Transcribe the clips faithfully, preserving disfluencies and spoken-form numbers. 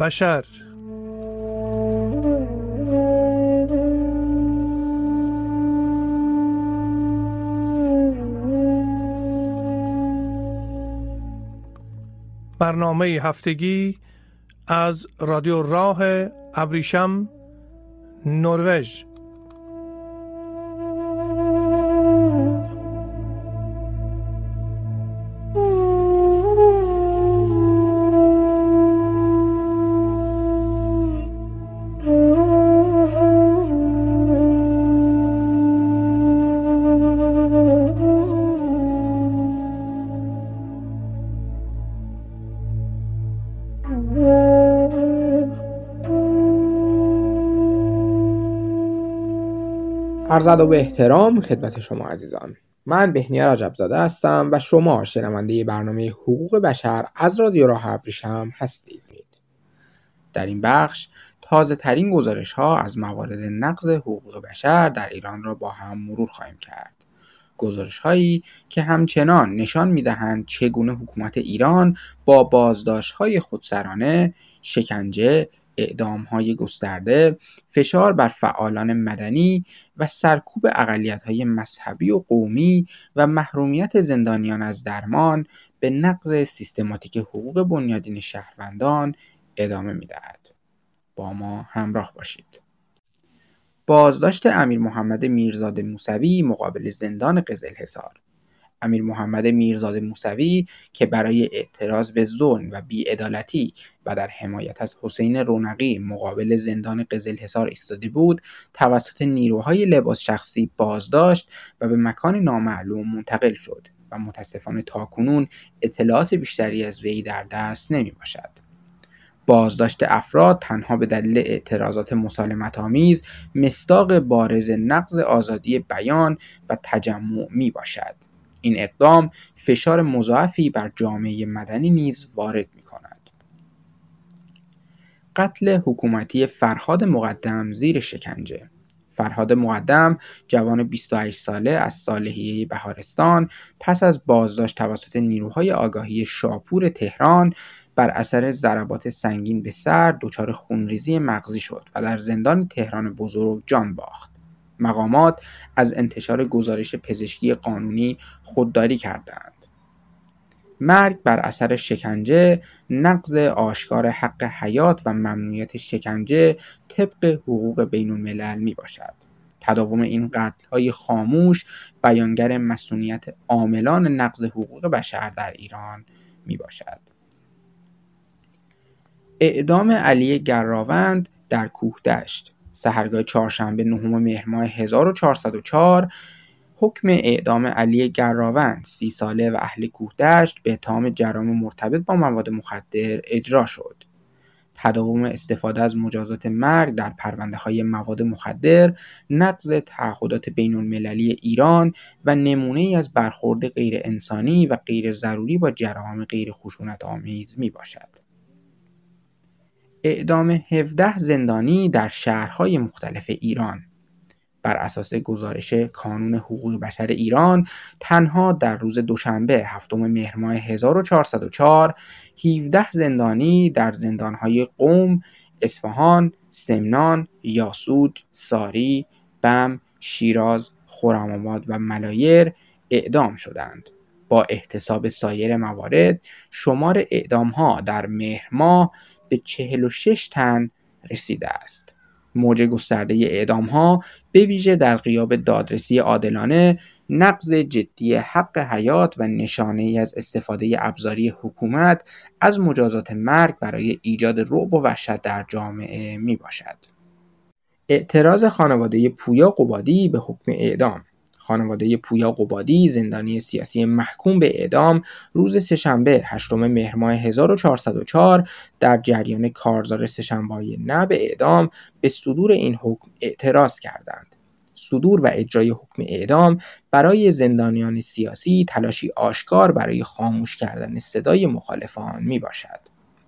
بشر. برنامه هفتگی از رادیو راه ابریشم، نروژ. عرض ادب و احترام خدمت شما عزیزان. من بهنیا رجبزاده هستم و شما شنونده برنامه حقوق بشر از رادیو راه ابریشم هستید. در این بخش تازه ترین گزارش ها از موارد نقض حقوق بشر در ایران را با هم مرور خواهیم کرد. گزارش هایی که همچنان نشان می دهند چگونه حکومت ایران با بازداشت های خودسرانه، شکنجه، اعدام‌های گسترده، فشار بر فعالان مدنی و سرکوب اقلیت‌های مذهبی و قومی و محرومیت زندانیان از درمان به نقض سیستماتیک حقوق بنیادین شهروندان ادامه می‌دهد. با ما همراه باشید. بازداشت امیر محمد میرزاد موسوی مقابل زندان قزلحصار. امیر محمد میرزاد موسوی که برای اعتراض به ظلم و بی‌عدالتی و در حمایت از حسین رونقی مقابل زندان قزلحصار ایستاده بود، توسط نیروهای لباس شخصی بازداشت و به مکان نامعلوم منتقل شد و متاسفانه تاکنون اطلاعات بیشتری از وی در دست نمی باشد. بازداشت افراد تنها به دلیل اعتراضات مسالمت‌آمیز مصداق بارز نقض آزادی بیان و تجمع می باشد. این اقدام فشار مضاعفی بر جامعه مدنی نیز وارد می کند. قتل حکومتی فرهاد مقدم زیر شکنجه. فرهاد مقدم جوان بیست و هشت ساله از صالحیه بهارستان پس از بازداشت توسط نیروهای آگاهی شاپور تهران بر اثر ضربات سنگین به سر دچار خونریزی مغزی شد و در زندان تهران بزرگ جان باخت. مقامات از انتشار گزارش پزشکی قانونی خودداری کردند. مرگ بر اثر شکنجه نقض آشکار حق حیات و ممنوعیت شکنجه طبق حقوق بین الملل می باشد. تداوم این قتل‌های خاموش بیانگر مسئولیت عاملان نقض حقوق بشر در ایران می باشد. اعدام علی گراوند در کوهدشت. سحرگاه چهارشنبه نهم مهر ماه هزار و چهارصد و چهار حکم اعدام علی گراوند سی ساله و اهل کوهدشت به اتهام جرائم مرتبط با مواد مخدر اجرا شد. تداوم استفاده از مجازات مرگ در پرونده‌های مواد مخدر نقض تعهدات بین‌المللی ایران و نمونه‌ای از برخورد غیر انسانی و غیر ضروری با جرائم غیر خشونت‌آمیز میباشد. اعدام هفده زندانی در شهرهای مختلف ایران. بر اساس گزارش کانون حقوق بشر ایران تنها در روز دوشنبه هفتم مهر ماه هزار و چهارصد و چهار هفده زندانی در زندانهای قم، اصفهان، سمنان، یاسوج، ساری، بم، شیراز، خرم‌آباد و ملایر اعدام شدند. با احتساب سایر موارد شمار اعدام‌ها در مهر ماه به چهل و شش تن رسیده است. موج گسترده اعدام‌ها به ویژه در غیاب دادرسی عادلانه، نقض جدی حق حیات و نشانه‌ای از استفاده ابزاری حکومت از مجازات مرگ برای ایجاد رعب و وحشت در جامعه میباشد. اعتراض خانواده پویا قبادی به حکم اعدام. خانواده پویا قبادی زندانی سیاسی محکوم به اعدام روز سه‌شنبه هشتم مهر ماه هزار و چهارصد و چهار در جریان کارزار سه‌شنبه‌ای نه به اعدام به صدور این حکم اعتراض کردند. صدور و اجرای حکم اعدام برای زندانیان سیاسی تلاشی آشکار برای خاموش کردن صدای مخالفان می باشد.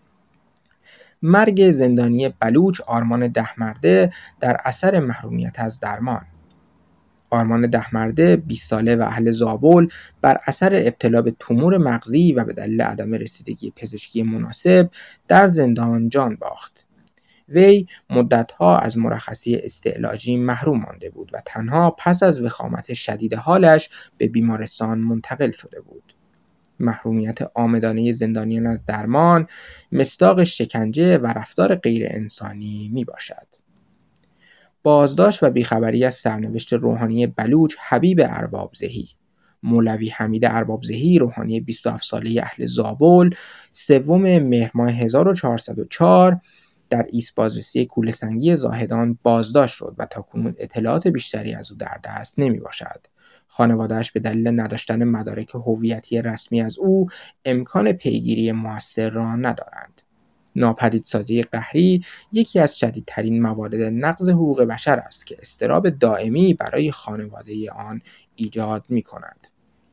مرگ زندانی بلوچ آرمان دهمرده در اثر محرومیت از درمان. آرمان دهمرده بیست ساله و اهل زابل بر اثر ابتلا به تومور مغزی و به دلیل عدم رسیدگی پزشکی مناسب در زندان جان باخت. وی مدتها از مرخصی استعلاجی محروم مانده بود و تنها پس از وخامت شدید حالش به بیمارستان منتقل شده بود. محرومیت عامدانه زندانیان از درمان مصداق شکنجه و رفتار غیر انسانی می باشد. بازداشت و بیخبری از سرنوشت روحانی بلوچ حبیب اربابزهی. مولوی حمید اربابزهی روحانی بیست و هفت ساله اهل زابل سوم مهر ماه هزار و چهارصد و چهار در ایست بازرسی کوله سنگی زاهدان بازداشت شد و تاکنون اطلاعات بیشتری از او در دست نمی باشد. خانواده‌اش به دلیل نداشتن مدارک هویتی رسمی از او امکان پیگیری مؤثر را ندارند. ناپدیدسازی قهری یکی از شدیدترین موارد نقض حقوق بشر است که اضطراب دائمی برای خانواده آن ایجاد می کند.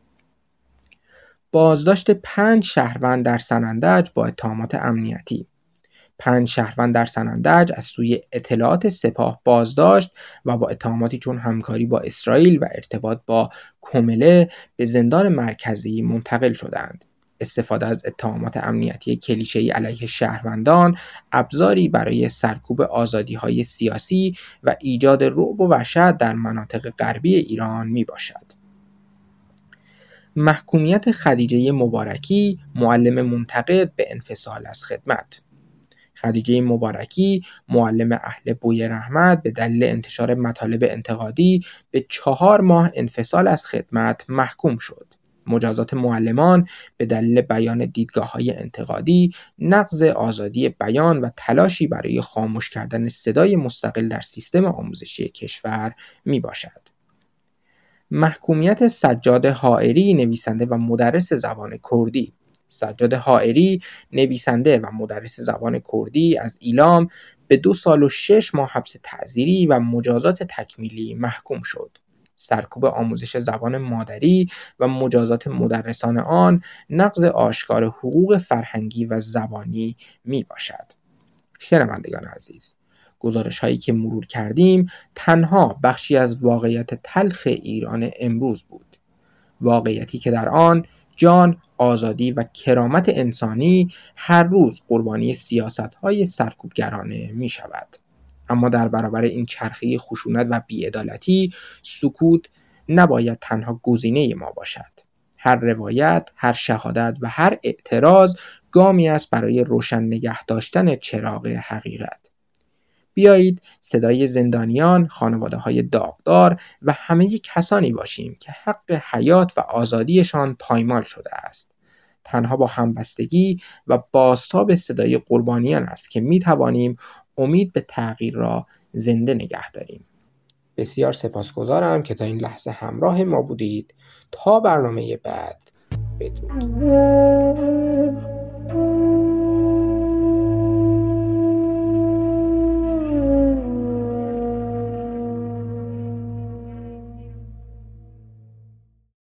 بازداشت پنج شهروند در سنندج با اتهامات امنیتی. پنج شهروند در سنندج از سوی اطلاعات سپاه بازداشت و با اتهاماتی چون همکاری با اسرائیل و ارتباط با کومله به زندان مرکزی منتقل شدند. استفاده از اتهامات امنیتی کلیشه‌ای علیه شهروندان ابزاری برای سرکوب آزادی‌های سیاسی و ایجاد رعب و وحشت در مناطق غربی ایران میباشد. محکومیت خدیجه مبارکی، معلم منتقد به انفصال از خدمت. خدیجه مبارکی، معلم اهل بوی رحمت، به دلیل انتشار مطالب انتقادی به چهار ماه انفصال از خدمت محکوم شد. مجازات معلمان به دلیل بیان دیدگاه‌های انتقادی، نقض آزادی بیان و تلاشی برای خاموش کردن صدای مستقل در سیستم آموزشی کشور می باشد. محکومیت سجاد حائری، نویسنده و مدرس زبان کردی. سجاد حائری، نویسنده و مدرس زبان کردی از ایلام، به دو سال و شش ماه حبس تعزیری و مجازات تکمیلی محکوم شد. سرکوب آموزش زبان مادری و مجازات مدرسان آن نقض آشکار حقوق فرهنگی و زبانی می باشد. شنوندگان عزیز، گزارش هایی که مرور کردیم تنها بخشی از واقعیت تلخ ایران امروز بود. واقعیتی که در آن جان، آزادی و کرامت انسانی هر روز قربانی سیاست‌های سرکوبگرانه می شود. اما در برابر این چرخه خشونت و بی‌عدالتی، سکوت نباید تنها گزینه ما باشد. هر روایت، هر شهادت و هر اعتراض گامی است برای روشن نگه داشتن چراغ حقیقت. بیایید صدای زندانیان، خانواده‌های داغدار و همه کسانی باشیم که حق حیات و آزادیشان پایمال شده است. تنها با همبستگی و بازتاب صدای قربانیان است که می توانیم امید به تغییر را زنده نگه داریم. بسیار سپاسگزارم که تا این لحظه همراه ما بودید. تا برنامه بعد، بدرود.